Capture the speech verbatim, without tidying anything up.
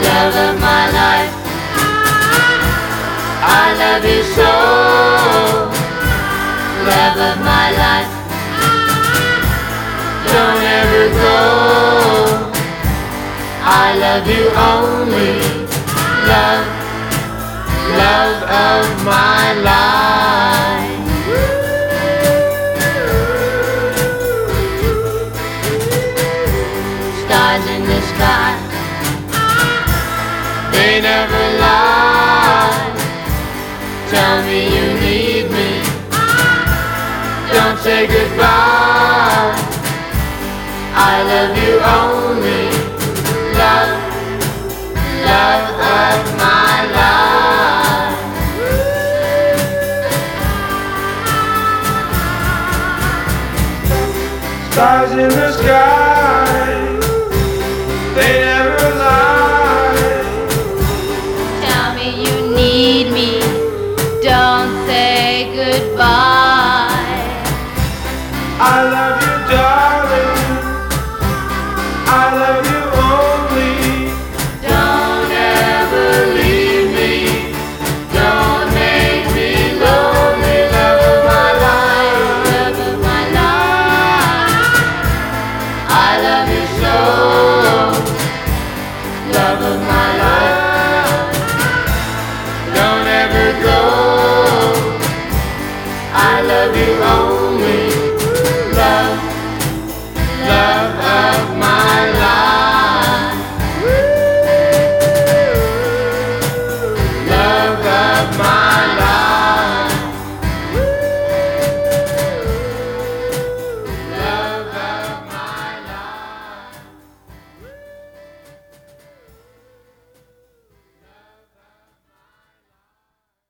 love of my life. I love you so, love of my life. Don't ever go, I love you only, love, love of my life. Stars in the sky, they never lie. Tell me you need me, don't say goodbye. I love you only, love, love of my life. Stars in the sky, they never lie.